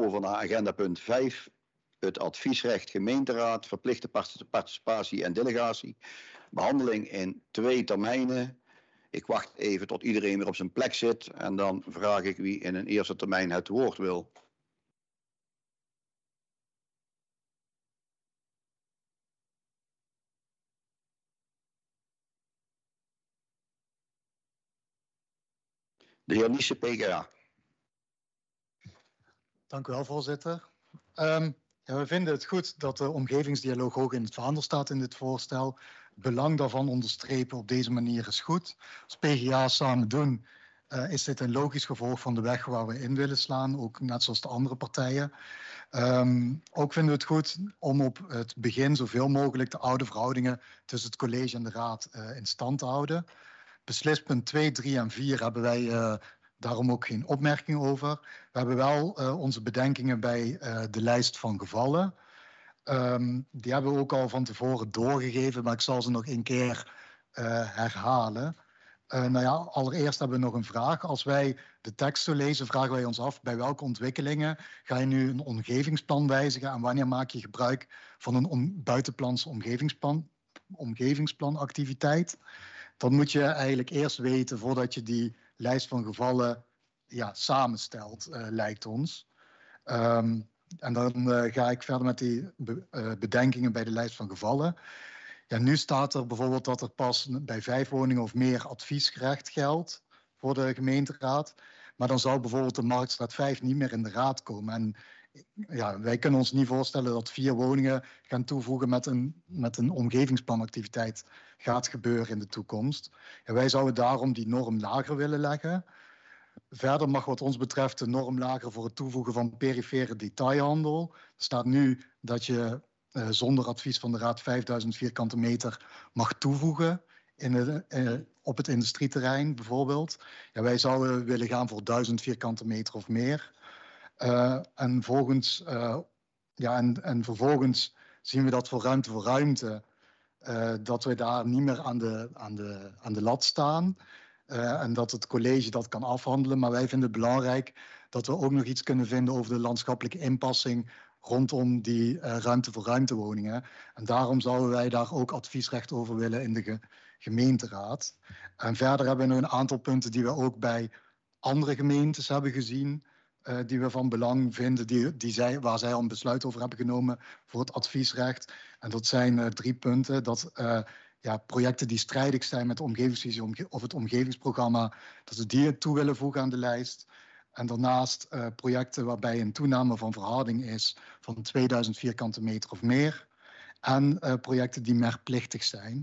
over naar agenda punt 5. Het adviesrecht gemeenteraad, verplichte participatie en delegatie. Behandeling in 2 termijnen. Ik wacht even tot iedereen weer op zijn plek zit. En dan vraag ik wie in een eerste termijn het woord wil. De heer Niesse, PGA. Dank u wel, voorzitter. We vinden het goed dat de omgevingsdialoog hoog in het vaandel staat in dit voorstel. Het belang daarvan onderstrepen op deze manier is goed. Als PGA samen doen, is dit een logisch gevolg van de weg waar we in willen slaan, ook net zoals de andere partijen. Ook vinden we het goed om op het begin zoveel mogelijk de oude verhoudingen tussen het college en de raad in stand te houden. Beslispunt 2, 3 en 4 hebben wij daarom ook geen opmerking over. We hebben wel onze bedenkingen bij de lijst van gevallen. Die hebben we ook al van tevoren doorgegeven, maar ik zal ze nog een keer herhalen. Allereerst hebben we nog een vraag. Als wij de tekst zo lezen, vragen wij ons af bij welke ontwikkelingen ga je nu een omgevingsplan wijzigen en wanneer maak je gebruik van een buitenplans omgevingsplanactiviteit. Dan moet je eigenlijk eerst weten voordat je die lijst van gevallen samenstelt, lijkt ons. En dan ga ik verder met die bedenkingen bij de lijst van gevallen. Ja, nu staat er bijvoorbeeld dat er pas bij 5 woningen of meer adviesrecht geldt voor de gemeenteraad. Maar dan zou bijvoorbeeld de Marktstraat 5 niet meer in de raad komen. En ja, wij kunnen ons niet voorstellen dat 4 woningen gaan toevoegen met een omgevingsplanactiviteit gaat gebeuren in de toekomst. Ja, wij zouden daarom die norm lager willen leggen. Verder mag wat ons betreft de norm lager voor het toevoegen van perifere detailhandel. Er staat nu dat je zonder advies van de raad 5000 vierkante meter mag toevoegen op het industrieterrein bijvoorbeeld. Ja, wij zouden willen gaan voor 1000 vierkante meter of meer. En vervolgens zien we dat voor ruimte dat we daar niet meer aan de lat staan. En dat het college dat kan afhandelen. Maar wij vinden het belangrijk dat we ook nog iets kunnen vinden over de landschappelijke inpassing rondom die ruimte voor ruimtewoningen. En daarom zouden wij daar ook adviesrecht over willen in de gemeenteraad. En verder hebben we nog een aantal punten die we ook bij andere gemeentes hebben gezien. Die we van belang vinden, waar zij al een besluit over hebben genomen voor het adviesrecht. En dat zijn 3 punten. Dat projecten die strijdig zijn met de omgevingsvisie of het omgevingsprogramma, dat ze die toe willen voegen aan de lijst. En daarnaast projecten waarbij een toename van verharding is van 2000 vierkante meter of meer. En projecten die meerplichtig zijn.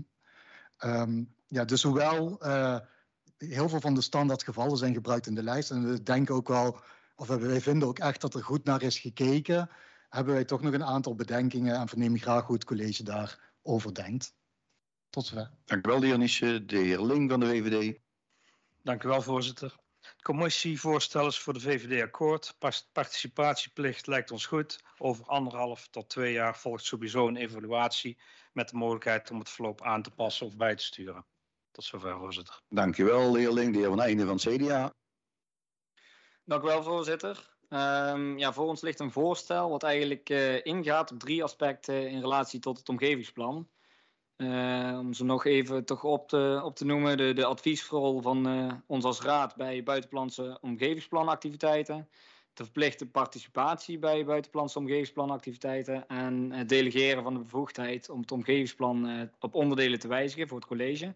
Dus hoewel heel veel van de standaardgevallen zijn gebruikt in de lijst. En we denken ook wel, of wij vinden ook echt dat er goed naar is gekeken. Hebben wij toch nog een aantal bedenkingen en vernemen graag hoe het college daarover denkt. Tot zover. Dank u wel, de heer Niesse. De heer Ling van de VVD. Dank u wel, voorzitter. Het commissievoorstel is voor de VVD akkoord. Participatieplicht lijkt ons goed. Over 1,5 tot 2 jaar volgt sowieso een evaluatie met de mogelijkheid om het verloop aan te passen of bij te sturen. Tot zover, voorzitter. Dank u wel, de heer Ling. De heer Van Eijden van het CDA. Dank u wel, voorzitter. Voor ons ligt een voorstel wat eigenlijk ingaat op 3 aspecten in relatie tot het omgevingsplan. Om ze nog even toch op te noemen, de adviesrol van ons als raad bij buitenplannse omgevingsplanactiviteiten, de verplichte participatie bij buitenplannse omgevingsplanactiviteiten en het delegeren van de bevoegdheid om het omgevingsplan op onderdelen te wijzigen voor het college.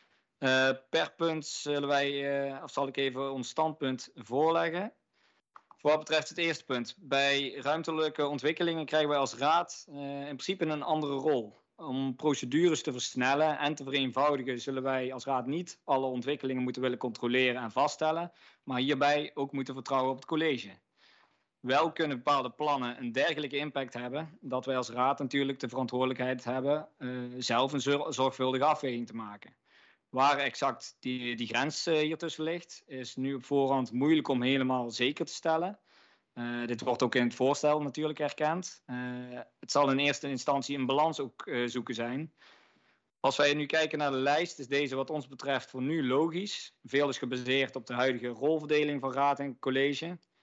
Per punt zal ik even ons standpunt voorleggen. Voor wat betreft het eerste punt. Bij ruimtelijke ontwikkelingen krijgen wij als raad in principe een andere rol. Om procedures te versnellen en te vereenvoudigen zullen wij als raad niet alle ontwikkelingen moeten willen controleren en vaststellen, maar hierbij ook moeten vertrouwen op het college. Wel kunnen bepaalde plannen een dergelijke impact hebben dat wij als raad natuurlijk de verantwoordelijkheid hebben zelf een zorgvuldige afweging te maken. Waar exact die grens hier tussen ligt, is nu op voorhand moeilijk om helemaal zeker te stellen. Dit wordt ook in het voorstel natuurlijk erkend. Het zal in eerste instantie een balans ook zoeken zijn. Als wij nu kijken naar de lijst, is deze wat ons betreft voor nu logisch. Veel is gebaseerd op de huidige rolverdeling van raad en college.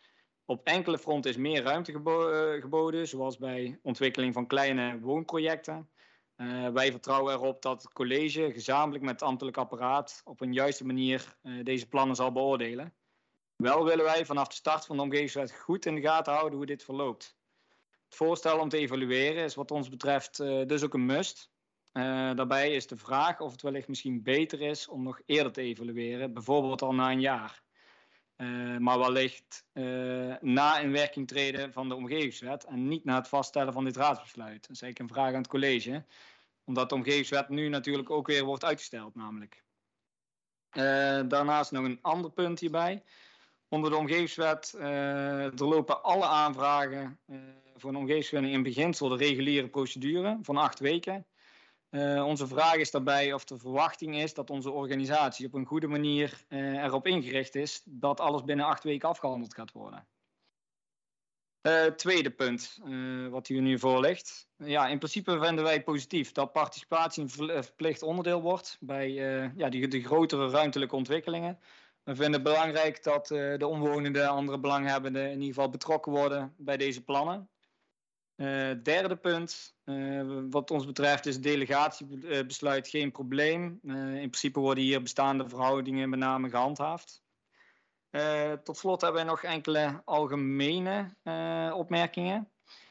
Op enkele fronten is meer ruimte geboden, zoals bij ontwikkeling van kleine woonprojecten. Wij vertrouwen erop dat het college gezamenlijk met het ambtelijk apparaat op een juiste manier deze plannen zal beoordelen. Wel willen wij vanaf de start van de omgevingswet goed in de gaten houden hoe dit verloopt. Het voorstel om te evalueren is wat ons betreft dus ook een must. Daarbij is de vraag of het wellicht misschien beter is om nog eerder te evalueren, bijvoorbeeld al na een jaar. Maar wellicht na in werking treden van de omgevingswet en niet na het vaststellen van dit raadsbesluit. Dat is eigenlijk een vraag aan het college, omdat de omgevingswet nu natuurlijk ook weer wordt uitgesteld namelijk. Daarnaast nog een ander punt hierbij. Onder de omgevingswet doorlopen alle aanvragen voor een omgevingsvergunning in beginsel de reguliere procedure van 8 weken. Onze vraag is daarbij of de verwachting is dat onze organisatie op een goede manier erop ingericht is dat alles binnen 8 weken afgehandeld gaat worden. Tweede punt wat hier nu voor ligt. Ja, in principe vinden wij positief dat participatie een verplicht onderdeel wordt bij de grotere ruimtelijke ontwikkelingen. We vinden het belangrijk dat de omwonenden en andere belanghebbenden in ieder geval betrokken worden bij deze plannen. Derde punt, wat ons betreft is het delegatiebesluit geen probleem. In principe worden hier bestaande verhoudingen met name gehandhaafd. Tot slot hebben we nog enkele algemene opmerkingen.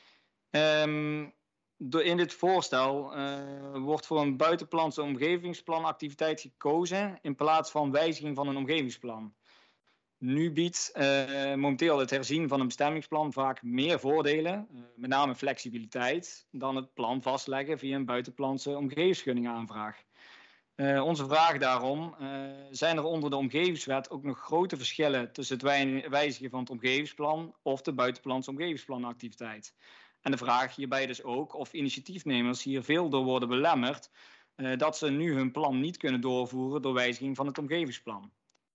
In dit voorstel wordt voor een buitenplantse omgevingsplanactiviteit gekozen in plaats van wijziging van een omgevingsplan. Nu biedt momenteel het herzien van een bestemmingsplan vaak meer voordelen, met name flexibiliteit, dan het plan vastleggen via een buitenplantse omgevingsvergunningaanvraag. Onze vraag daarom, zijn er onder de omgevingswet ook nog grote verschillen tussen het wijzigen van het omgevingsplan of de buitenplantse omgevingsplanactiviteit? En de vraag hierbij dus ook of initiatiefnemers hier veel door worden belemmerd dat ze nu hun plan niet kunnen doorvoeren door wijziging van het omgevingsplan.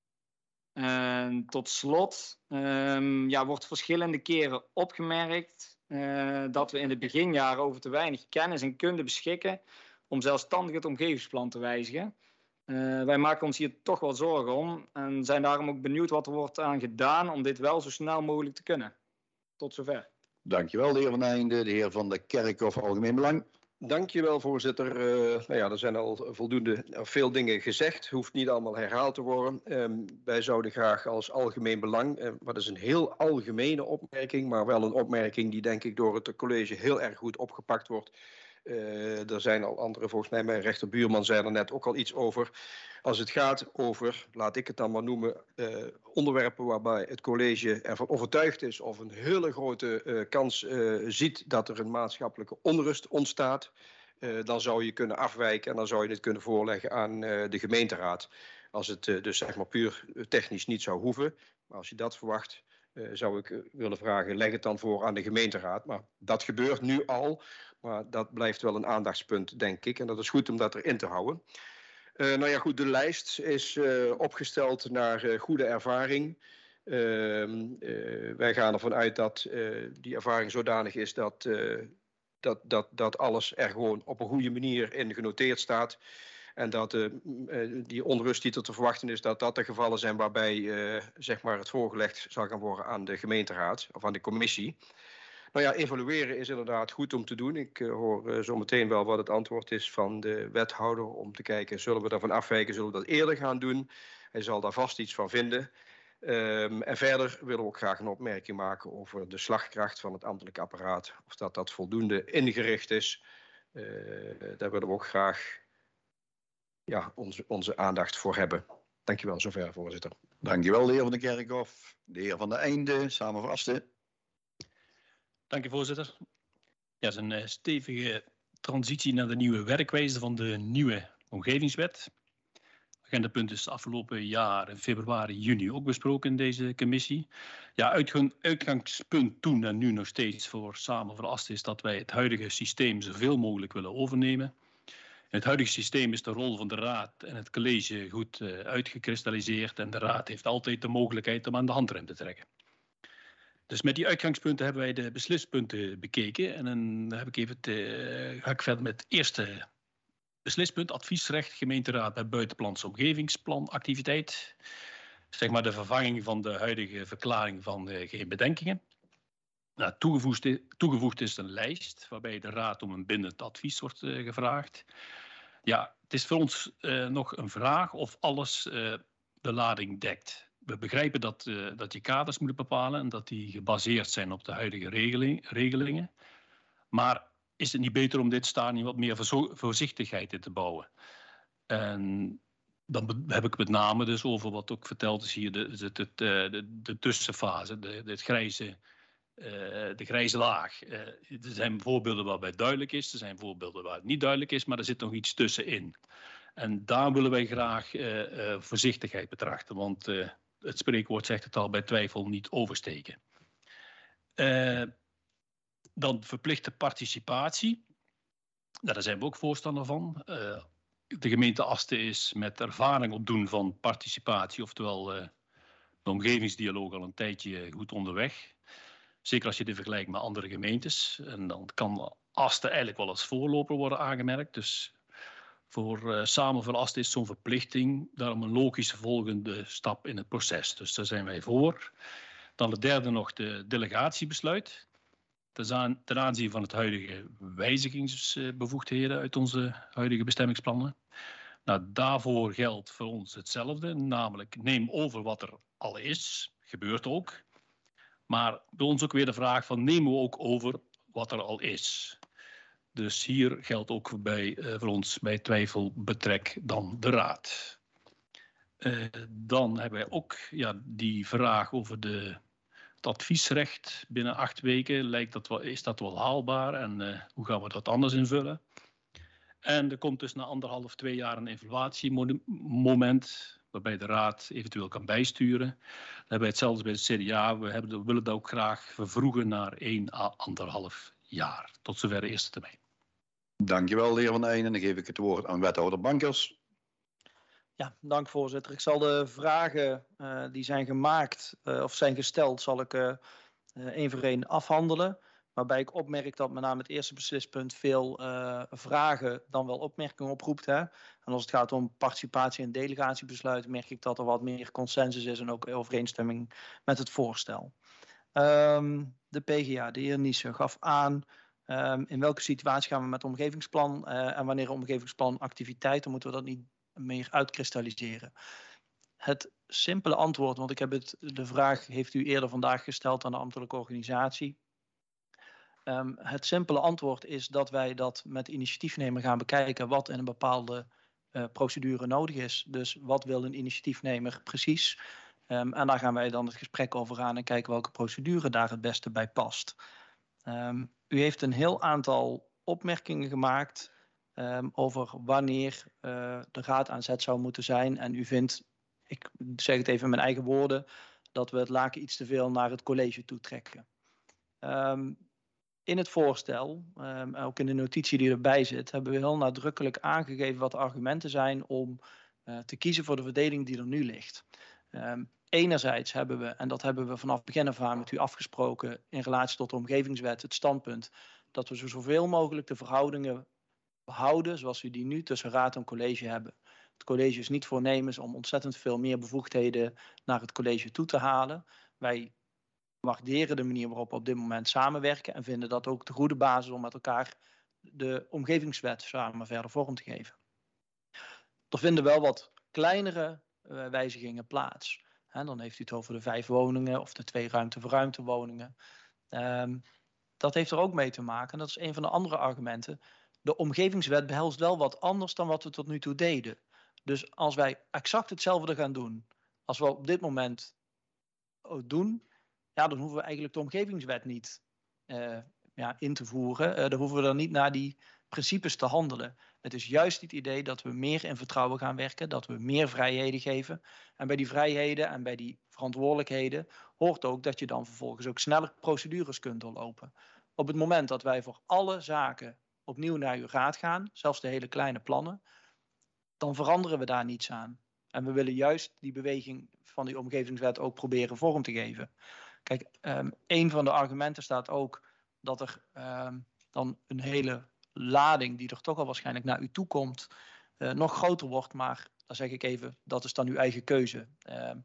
Tot slot wordt verschillende keren opgemerkt dat we in de beginjaren over te weinig kennis en kunde beschikken om zelfstandig het omgevingsplan te wijzigen. Wij maken ons hier toch wel zorgen om en zijn daarom ook benieuwd wat er wordt aan gedaan om dit wel zo snel mogelijk te kunnen. Tot zover. Dankjewel, de heer Van Einde, de heer Van der Kerkhof, Algemeen Belang. Dankjewel, voorzitter. Er zijn al veel dingen gezegd. Hoeft niet allemaal herhaald te worden. Wij zouden graag als algemeen belang, wat is een heel algemene opmerking, maar wel een opmerking die denk ik door het college heel erg goed opgepakt wordt. Er zijn al andere, volgens mij mijn rechter Buurman zei er net ook al iets over. Als het gaat over, laat ik het dan maar noemen, onderwerpen waarbij het college ervan overtuigd is of een hele grote kans ziet dat er een maatschappelijke onrust ontstaat, dan zou je kunnen afwijken en dan zou je het kunnen voorleggen aan de gemeenteraad. Als het dus zeg maar puur technisch niet zou hoeven, maar als je dat verwacht, zou ik willen vragen, leg het dan voor aan de gemeenteraad. Maar dat gebeurt nu al, maar dat blijft wel een aandachtspunt, denk ik. En dat is goed om dat erin te houden. De lijst is opgesteld naar goede ervaring. Wij gaan ervan uit dat die ervaring zodanig is dat alles er gewoon op een goede manier in genoteerd staat. En dat die onrust die er te verwachten is, dat de gevallen zijn waarbij het voorgelegd zal gaan worden aan de gemeenteraad of aan de commissie. Evalueren is inderdaad goed om te doen. Ik hoor zo meteen wel wat het antwoord is van de wethouder om te kijken, zullen we daarvan afwijken, zullen we dat eerder gaan doen? Hij zal daar vast iets van vinden. En verder willen we ook graag een opmerking maken over de slagkracht van het ambtelijk apparaat. Of dat voldoende ingericht is. Daar willen we ook graag onze aandacht voor hebben. Dankjewel, zover, voorzitter. Dankjewel, de heer Van der Kerkhof. De heer Van der Einde, samenvasten. Dank u, voorzitter. Ja, het is een stevige transitie naar de nieuwe werkwijze van de nieuwe omgevingswet. Het agendapunt is afgelopen jaar in februari, juni ook besproken in deze commissie. Ja, uitgangspunt toen en nu nog steeds voor Samen voor Asten is dat wij het huidige systeem zoveel mogelijk willen overnemen. In het huidige systeem is de rol van de raad en het college goed uitgekristalliseerd en de raad heeft altijd de mogelijkheid om aan de handrem te trekken. Dus met die uitgangspunten hebben wij de beslispunten bekeken. En dan ga ik verder met het eerste beslispunt. Adviesrecht gemeenteraad bij buitenplantse omgevingsplanactiviteit. zeg maar de vervanging van de huidige verklaring van geen bedenkingen. Nou, toegevoegd is een lijst waarbij de Raad om een bindend advies wordt gevraagd. Ja, het is voor ons nog een vraag of alles de lading dekt. We begrijpen dat je kaders moet bepalen en dat die gebaseerd zijn op de huidige regelingen. Maar is het niet beter om dit stadium wat meer voorzichtigheid in te bouwen? En dan heb ik met name dus over wat ook verteld is hier, de tussenfase, de grijze laag. Er zijn voorbeelden waarbij het duidelijk is, er zijn voorbeelden waar het niet duidelijk is, maar er zit nog iets tussenin. En daar willen wij graag voorzichtigheid betrachten, want het spreekwoord zegt het al, bij twijfel niet oversteken. Dan verplichte participatie. Nou, daar zijn we ook voorstander van. De gemeente Asten is met ervaring opdoen van participatie, oftewel de omgevingsdialoog al een tijdje goed onderweg. Zeker als je dit vergelijkt met andere gemeentes. En dan kan Asten eigenlijk wel als voorloper worden aangemerkt. Dus samen voor Asten is zo'n verplichting daarom een logische volgende stap in het proces. Dus daar zijn wij voor. Dan het derde nog de delegatiebesluit. Ten aanzien van het huidige wijzigingsbevoegdheden uit onze huidige bestemmingsplannen. Nou, daarvoor geldt voor ons hetzelfde, namelijk neem over wat er al is, gebeurt ook. Maar bij ons ook weer de vraag van nemen we ook over wat er al is. Dus hier geldt ook voor ons bij twijfel betrek dan de Raad. Dan hebben wij ook die vraag over het adviesrecht binnen 8 weken. Is dat wel haalbaar en hoe gaan we dat anders invullen? En er komt dus na 1,5, 2 jaar een evaluatiemoment waarbij de Raad eventueel kan bijsturen. Dan hebben wij hetzelfde bij het CDA. We willen dat ook graag vervroegen naar 1 à 1,5 jaar. Tot zover de eerste termijn. Dankjewel, de heer Van Eijnen. Dan geef ik het woord aan wethouder Bankers. Ja, dank voorzitter. Ik zal de vragen die zijn gemaakt of zijn gesteld, zal ik één voor één afhandelen. Waarbij ik opmerk dat met name het eerste beslispunt veel vragen dan wel opmerkingen oproept. Hè? En als het gaat om participatie en delegatiebesluit, merk ik dat er wat meer consensus is en ook overeenstemming met het voorstel. De PGA, de heer Niesen, gaf aan in welke situatie gaan we met het omgevingsplan en wanneer een omgevingsplan activiteiten, moeten we dat niet meer uitkristalliseren. Het simpele antwoord, want ik heb de vraag heeft u eerder vandaag gesteld aan de ambtelijke organisatie. Het simpele antwoord is dat wij dat met de initiatiefnemer gaan bekijken wat in een bepaalde procedure nodig is. Dus wat wil een initiatiefnemer precies? En daar gaan wij dan het gesprek over aan en kijken welke procedure daar het beste bij past. U heeft een heel aantal opmerkingen gemaakt over wanneer de raad aan zet zou moeten zijn. En u vindt, ik zeg het even in mijn eigen woorden, dat we het laken iets te veel naar het college toe trekken. In het voorstel, ook in de notitie die erbij zit, hebben we heel nadrukkelijk aangegeven wat de argumenten zijn om te kiezen voor de verdeling die er nu ligt. Enerzijds hebben we, en dat hebben we vanaf begin af aan met u afgesproken in relatie tot de omgevingswet, het standpunt dat we zoveel mogelijk de verhoudingen behouden zoals we die nu tussen raad en college hebben. Het college is niet voornemens om ontzettend veel meer bevoegdheden naar het college toe te halen. Wij waarderen de manier waarop we op dit moment samenwerken en vinden dat ook de goede basis om met elkaar de omgevingswet samen verder vorm te geven. Er vinden wel wat kleinere wijzigingen plaats. Dan heeft u het over de 5 woningen of de 2 ruimte-voor-ruimte woningen. Dat heeft er ook mee te maken. Dat is een van de andere argumenten. De omgevingswet behelst wel wat anders dan wat we tot nu toe deden. Dus als wij exact hetzelfde gaan doen als we op dit moment doen, dan hoeven we eigenlijk de omgevingswet niet in te voeren. Dan hoeven we dan niet naar die principes te handelen. Het is juist het idee dat we meer in vertrouwen gaan werken, dat we meer vrijheden geven. En bij die vrijheden en bij die verantwoordelijkheden hoort ook dat je dan vervolgens ook sneller procedures kunt doorlopen. Op het moment dat wij voor alle zaken opnieuw naar uw raad gaan, zelfs de hele kleine plannen, dan veranderen we daar niets aan. En we willen juist die beweging van die omgevingswet ook proberen vorm te geven. Kijk, een van de argumenten staat ook dat er dan een hele lading die er toch al waarschijnlijk naar u toe komt, nog groter wordt. Maar dan zeg ik even, dat is dan uw eigen keuze.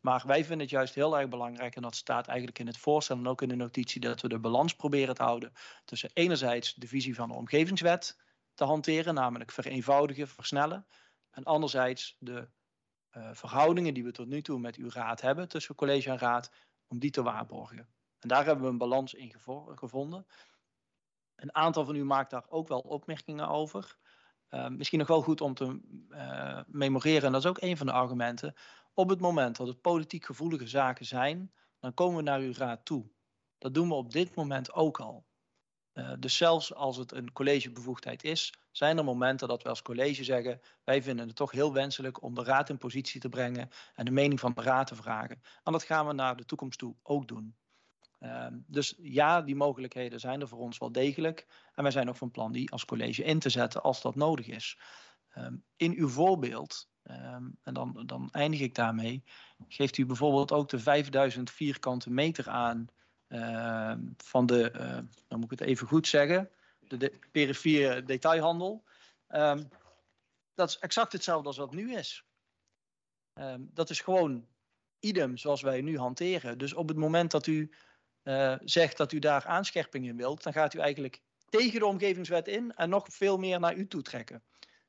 Maar wij vinden het juist heel erg belangrijk, en dat staat eigenlijk in het voorstel en ook in de notitie, dat we de balans proberen te houden tussen enerzijds de visie van de omgevingswet te hanteren, namelijk vereenvoudigen, versnellen, en anderzijds de verhoudingen die we tot nu toe met uw raad hebben, tussen college en raad, om die te waarborgen. En daar hebben we een balans in gevonden. Een aantal van u maakt daar ook wel opmerkingen over. Misschien nog wel goed om te memoreren, en dat is ook een van de argumenten. Op het moment dat het politiek gevoelige zaken zijn, dan komen we naar uw raad toe. Dat doen we op dit moment ook al. Dus zelfs als het een collegebevoegdheid is, zijn er momenten dat we als college zeggen, wij vinden het toch heel wenselijk om de raad in positie te brengen en de mening van de raad te vragen. En dat gaan we naar de toekomst toe ook doen. Dus ja, die mogelijkheden zijn er voor ons wel degelijk. En wij zijn ook van plan die als college in te zetten als dat nodig is. In uw voorbeeld, en dan eindig ik daarmee, geeft u bijvoorbeeld ook de 5000 vierkante meter aan van de, dan moet ik het even goed zeggen, de perifere detailhandel. Dat is exact hetzelfde als wat nu is. Dat is gewoon idem zoals wij nu hanteren. Dus op het moment dat u zegt dat u daar aanscherping in wilt, dan gaat u eigenlijk tegen de omgevingswet in en nog veel meer naar u toe trekken.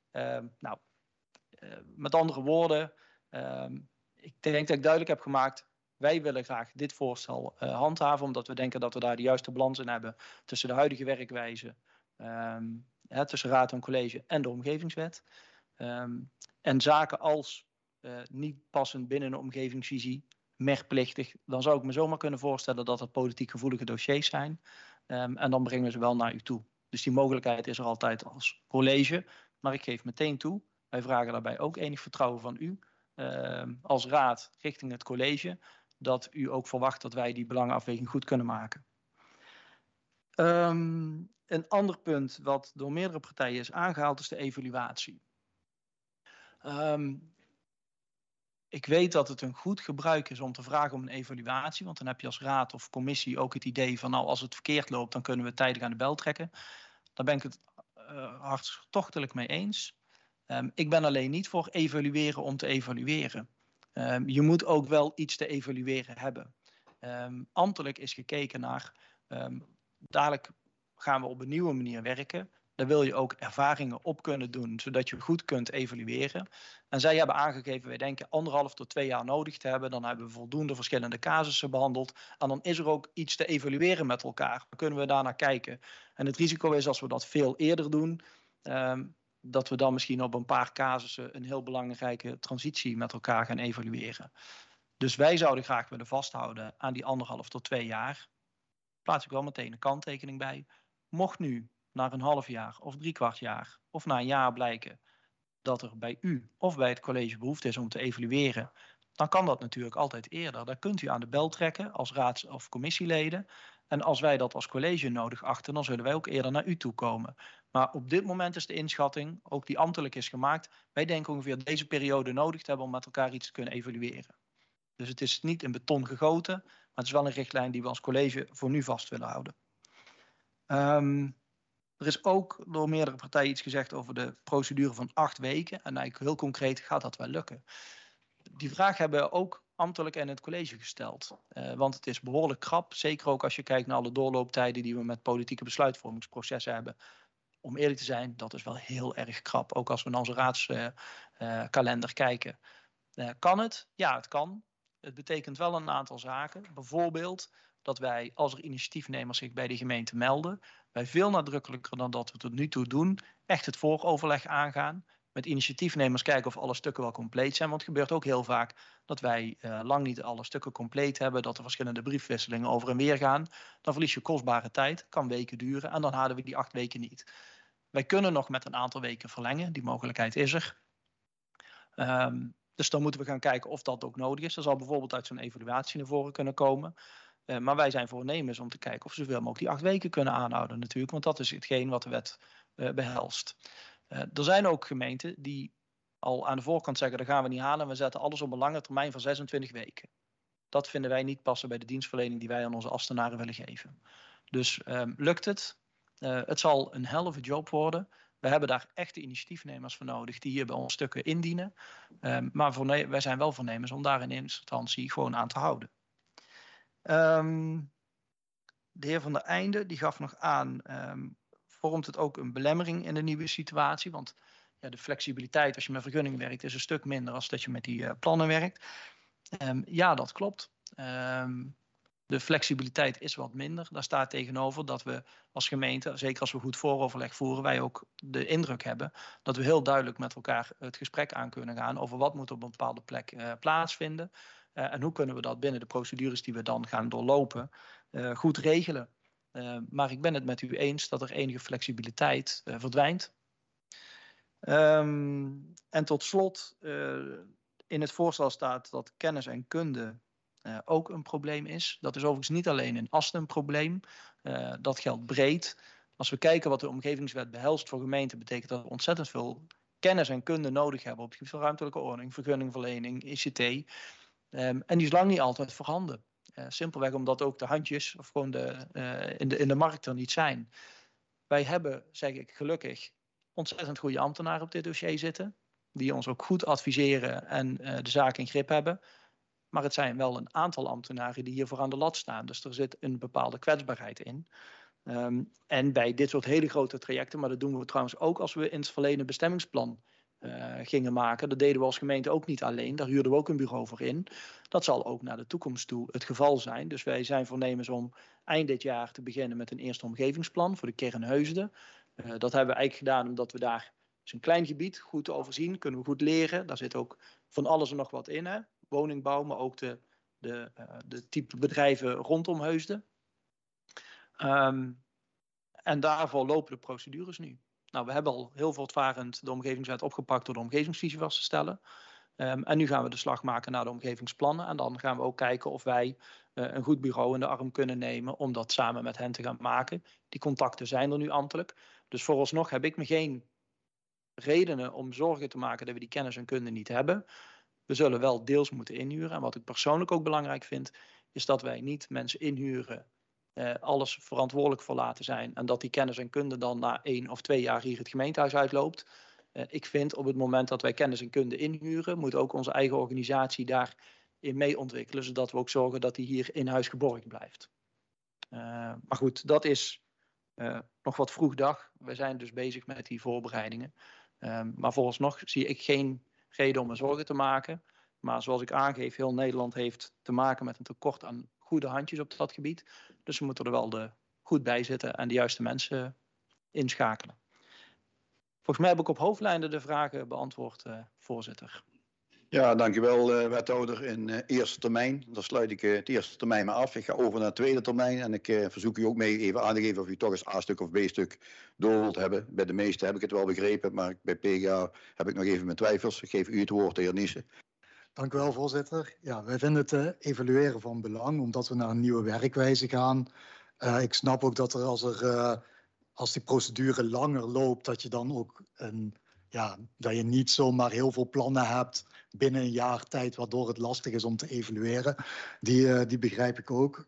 Met andere woorden, ik denk dat ik duidelijk heb gemaakt, wij willen graag dit voorstel handhaven, omdat we denken dat we daar de juiste balans in hebben tussen de huidige werkwijze, tussen raad en college en de omgevingswet. En zaken als niet passend binnen een omgevingsvisie, merkplichtig, dan zou ik me zomaar kunnen voorstellen dat het politiek gevoelige dossiers zijn. En dan brengen we ze wel naar u toe. Dus die mogelijkheid is er altijd als college. Maar ik geef meteen toe, wij vragen daarbij ook enig vertrouwen van u als raad richting het college, dat u ook verwacht dat wij die belangenafweging goed kunnen maken. Een ander punt wat door meerdere partijen is aangehaald is de evaluatie. Ik weet dat het een goed gebruik is om te vragen om een evaluatie, want dan heb je als raad of commissie ook het idee van nou, als het verkeerd loopt, dan kunnen we tijdig aan de bel trekken. Daar ben ik het hartstochtelijk mee eens. Ik ben alleen niet voor evalueren om te evalueren. Je moet ook wel iets te evalueren hebben. Ambtelijk is gekeken naar, dadelijk gaan we op een nieuwe manier werken. Daar wil je ook ervaringen op kunnen doen, zodat je goed kunt evalueren. En zij hebben aangegeven, wij denken 1,5 tot 2 jaar nodig te hebben. Dan hebben we voldoende verschillende casussen behandeld. En dan is er ook iets te evalueren met elkaar. Dan kunnen we daarnaar kijken. En het risico is, als we dat veel eerder doen, dat we dan misschien op een paar casussen een heel belangrijke transitie met elkaar gaan evalueren. Dus wij zouden graag willen vasthouden aan die 1,5 tot 2 jaar. Plaats ik wel meteen een kanttekening bij. Mocht nu na een half jaar of 3/4 jaar of na een jaar blijken dat er bij u of bij het college behoefte is om te evalueren, dan kan dat natuurlijk altijd eerder. Dan kunt u aan de bel trekken als raads- of commissieleden. En als wij dat als college nodig achten, dan zullen wij ook eerder naar u toe komen. Maar op dit moment is de inschatting, ook die ambtelijk is gemaakt, wij denken ongeveer deze periode nodig te hebben om met elkaar iets te kunnen evalueren. Dus het is niet in beton gegoten, maar het is wel een richtlijn die we als college voor nu vast willen houden. Er is ook door meerdere partijen iets gezegd over de procedure van 8 weken. En eigenlijk heel concreet gaat dat wel lukken. Die vraag hebben we ook ambtelijk en het college gesteld. Want het is behoorlijk krap. Zeker ook als je kijkt naar alle doorlooptijden die we met politieke besluitvormingsprocessen hebben. Om eerlijk te zijn, dat is wel heel erg krap. Ook als we naar onze raadskalender kijken. Kan het? Ja, het kan. Het betekent wel een aantal zaken. Bijvoorbeeld dat wij, als er initiatiefnemers zich bij de gemeente melden, wij veel nadrukkelijker dan dat we tot nu toe doen, echt het vooroverleg aangaan. Met initiatiefnemers kijken of alle stukken wel compleet zijn. Want het gebeurt ook heel vaak dat wij lang niet alle stukken compleet hebben. Dat er verschillende briefwisselingen over en weer gaan. Dan verlies je kostbare tijd. Kan weken duren. En dan halen we die 8 weken niet. Wij kunnen nog met een aantal weken verlengen. Die mogelijkheid is er. Dus dan moeten we gaan kijken of dat ook nodig is. Er zal bijvoorbeeld uit zo'n evaluatie naar voren kunnen komen. Maar wij zijn voornemens om te kijken of we zoveel mogelijk die 8 weken kunnen aanhouden natuurlijk. Want dat is hetgeen wat de wet behelst. Er zijn ook gemeenten die al aan de voorkant zeggen, dat gaan we niet halen. We zetten alles op een lange termijn van 26 weken. Dat vinden wij niet passen bij de dienstverlening die wij aan onze ambtenaren willen geven. Dus lukt het? Het zal een helve job worden. We hebben daar echte initiatiefnemers voor nodig die hier bij ons stukken indienen. Maar wij zijn wel voornemens om daar in eerste instantie gewoon aan te houden. De heer Van der Einde die gaf nog aan, vormt het ook een belemmering in de nieuwe situatie? Want ja, de flexibiliteit als je met vergunningen werkt is een stuk minder als dat je met die plannen werkt. Ja, dat klopt. De flexibiliteit is wat minder. Daar staat tegenover dat we als gemeente, zeker als we goed vooroverleg voeren, wij ook de indruk hebben dat we heel duidelijk met elkaar het gesprek aan kunnen gaan over wat moet op een bepaalde plek plaatsvinden. En hoe kunnen we dat binnen de procedures die we dan gaan doorlopen goed regelen. Maar ik ben het met u eens dat er enige flexibiliteit verdwijnt. En tot slot, in het voorstel staat dat kennis en kunde ook een probleem is. Dat is overigens niet alleen in Asten een probleem. Dat geldt breed. Als we kijken wat de omgevingswet behelst voor gemeenten, betekent dat we ontzettend veel kennis en kunde nodig hebben op het gebied van ruimtelijke ordening, vergunningverlening, ICT. En die is lang niet altijd voorhanden. Simpelweg omdat ook de handjes of gewoon in de markt er niet zijn. Wij hebben, zeg ik gelukkig, ontzettend goede ambtenaren op dit dossier zitten. Die ons ook goed adviseren en de zaak in grip hebben. Maar het zijn wel een aantal ambtenaren die hiervoor aan de lat staan. Dus er zit een bepaalde kwetsbaarheid in. En bij dit soort hele grote trajecten, maar dat doen we trouwens ook als we in het verleden bestemmingsplan gingen maken. Dat deden we als gemeente ook niet alleen. Daar huurden we ook een bureau voor in. Dat zal ook naar de toekomst toe het geval zijn. Dus wij zijn voornemens om eind dit jaar te beginnen met een eerste omgevingsplan voor de kern Heusden. Dat hebben we eigenlijk gedaan omdat we daar, het is een klein gebied, goed te overzien, kunnen we goed leren. Daar zit ook van alles en nog wat in. Hè? Woningbouw, maar ook de type bedrijven rondom Heusden. En daarvoor lopen de procedures nu. Nou, we hebben al heel voortvarend de omgevingswet opgepakt door de omgevingsvisie vast te stellen. En nu gaan we de slag maken naar de omgevingsplannen. En dan gaan we ook kijken of wij een goed bureau in de arm kunnen nemen om dat samen met hen te gaan maken. Die contacten zijn er nu ambtelijk. Dus vooralsnog heb ik me geen redenen om zorgen te maken dat we die kennis en kunde niet hebben. We zullen wel deels moeten inhuren. En wat ik persoonlijk ook belangrijk vind, is dat wij niet mensen inhuren, alles verantwoordelijk voor laten zijn. En dat die kennis en kunde dan na 1 of 2 jaar hier het gemeentehuis uitloopt. Ik vind op het moment dat wij kennis en kunde inhuren, moet ook onze eigen organisatie daarin mee ontwikkelen. Zodat we ook zorgen dat die hier in huis geborgd blijft. Maar goed, dat is nog wat vroeg dag. We zijn dus bezig met die voorbereidingen. Maar vooralsnog zie ik geen reden om me zorgen te maken. Maar zoals ik aangeef, heel Nederland heeft te maken met een tekort aan goede handjes op dat gebied. Dus we moeten er wel goed bij zitten en de juiste mensen inschakelen. Volgens mij heb ik op hoofdlijnen de vragen beantwoord, voorzitter. Ja, dankjewel wethouder in eerste termijn. Dan sluit ik het eerste termijn maar af. Ik ga over naar het tweede termijn en ik verzoek u ook mee even aan te geven of u toch eens A-stuk of B-stuk door wilt hebben. Bij de meeste heb ik het wel begrepen, maar bij PGA heb ik nog even mijn twijfels. Ik geef u het woord, de heer Niesen. Dank u wel, voorzitter. Ja, wij vinden het evalueren van belang, omdat we naar een nieuwe werkwijze gaan. Ik snap ook dat als die procedure langer loopt, dat je dan ook dat je niet zomaar heel veel plannen hebt binnen een jaar tijd, waardoor het lastig is om te evalueren. Die begrijp ik ook.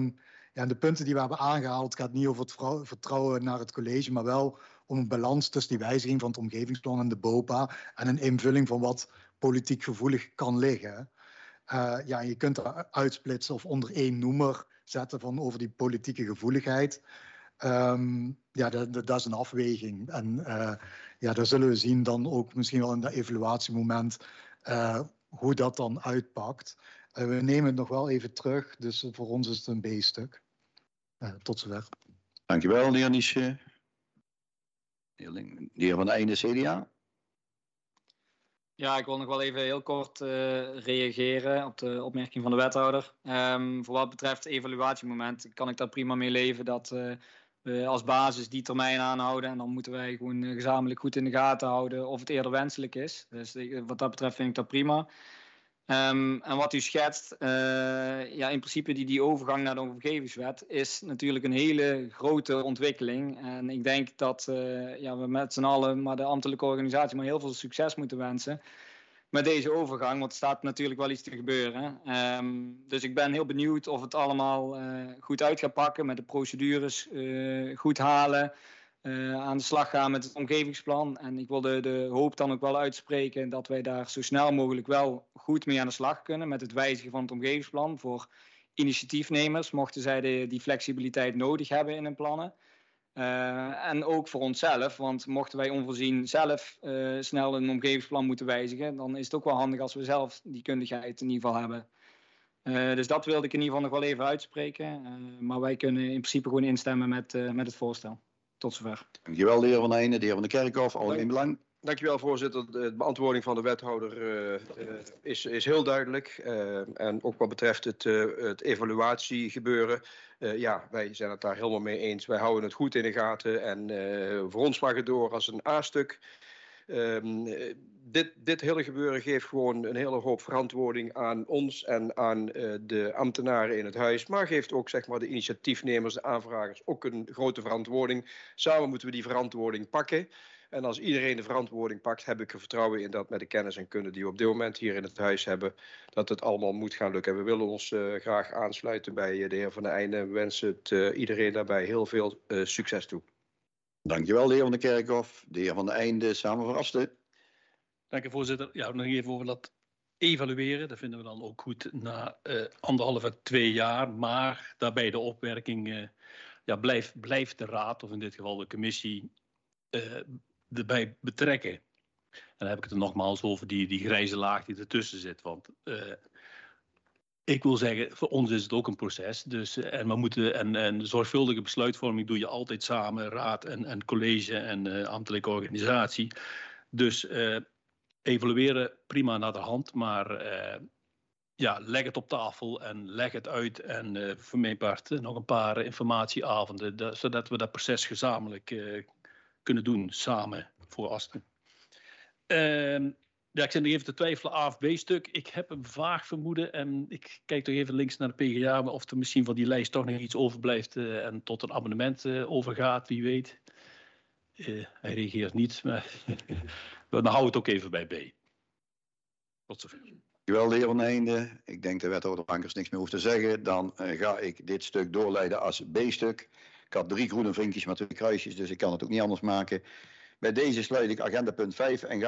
De punten die we hebben aangehaald gaat niet over het vertrouwen naar het college, maar wel om een balans tussen die wijziging van het omgevingsplan en de BOPA en een invulling van wat politiek gevoelig kan liggen. Je kunt er uitsplitsen of onder 1 noemer zetten van over die politieke gevoeligheid. Dat is een afweging. En daar zullen we zien dan ook misschien wel in dat evaluatiemoment hoe dat dan uitpakt. We nemen het nog wel even terug, dus voor ons is het een B-stuk. Tot zover. Dankjewel, de heer Niesen. De heer Van der Einde, CDA. Ja, ik wil nog wel even heel kort reageren op de opmerking van de wethouder. Voor wat betreft het evaluatiemoment kan ik daar prima mee leven dat we als basis die termijn aanhouden. En dan moeten wij gewoon gezamenlijk goed in de gaten houden of het eerder wenselijk is. Dus wat dat betreft vind ik dat prima. En wat u schetst, in principe die overgang naar de omgevingswet is natuurlijk een hele grote ontwikkeling. En ik denk dat we met z'n allen, maar de ambtelijke organisatie, maar heel veel succes moeten wensen met deze overgang. Want er staat natuurlijk wel iets te gebeuren. Dus ik ben heel benieuwd of het allemaal goed uit gaat pakken met de procedures goed halen. aan de slag gaan met het omgevingsplan. En ik wil de hoop dan ook wel uitspreken dat wij daar zo snel mogelijk wel goed mee aan de slag kunnen met het wijzigen van het omgevingsplan voor initiatiefnemers, mochten zij die flexibiliteit nodig hebben in hun plannen. En ook voor onszelf, want mochten wij onvoorzien zelf snel een omgevingsplan moeten wijzigen, dan is het ook wel handig als we zelf die kundigheid in ieder geval hebben. Dus dat wilde ik in ieder geval nog wel even uitspreken. Maar wij kunnen in principe gewoon instemmen met het voorstel. Tot zover. Dankjewel, de heer Van Heijnen, de heer Van der Kerkhof, algemeen belang. Dankjewel, voorzitter. De beantwoording van de wethouder is heel duidelijk. En ook wat betreft het evaluatiegebeuren. Ja, wij zijn het daar helemaal mee eens. Wij houden het goed in de gaten. En voor ons mag het door als een A-stuk. Dit hele gebeuren geeft gewoon een hele hoop verantwoording aan ons en aan de ambtenaren in het huis. Maar geeft ook zeg maar, de initiatiefnemers, de aanvragers ook een grote verantwoording. Samen moeten we die verantwoording pakken. En als iedereen de verantwoording pakt, heb ik er vertrouwen in dat met de kennis en kunde die we op dit moment hier in het huis hebben, dat het allemaal moet gaan lukken. We willen ons graag aansluiten bij de heer Van der Eijden. We wensen het iedereen daarbij heel veel succes toe. Dankjewel, de heer Van der Kerkhof. De heer Van der Eijden, samen verrasten. Dank u, voorzitter. Ja, nog even over dat evalueren. Dat vinden we dan ook goed na 1,5 à 2 jaar. Maar daarbij de opmerking, blijft de raad, of in dit geval de commissie, erbij betrekken. En dan heb ik het er nogmaals over die grijze laag die ertussen zit. Want ik wil zeggen, voor ons is het ook een proces. Dus, en we moeten en zorgvuldige besluitvorming doe je altijd samen, raad en college en ambtelijke organisatie. Dus evalueren prima naar de hand, maar leg het op tafel en leg het uit. En voor mijn part nog een paar informatieavonden, zodat we dat proces gezamenlijk kunnen doen, samen voor Asten. Ik zit nog even te twijfelen, A of B-stuk. Ik heb een vaag vermoeden en ik kijk toch even links naar de PGA, of er misschien van die lijst toch nog iets overblijft en tot een abonnement overgaat, wie weet. Hij reageert niet, maar dan houden we het ook even bij B. Tot zover. Dankjewel, de heer Van Heijden. Ik denk de wethouder Bankers niks meer hoeft te zeggen. Dan ga ik dit stuk doorleiden als B-stuk. Ik had 3 groene vinkjes met 2 kruisjes, dus ik kan het ook niet anders maken. Bij deze sluit ik agenda punt 5 en ga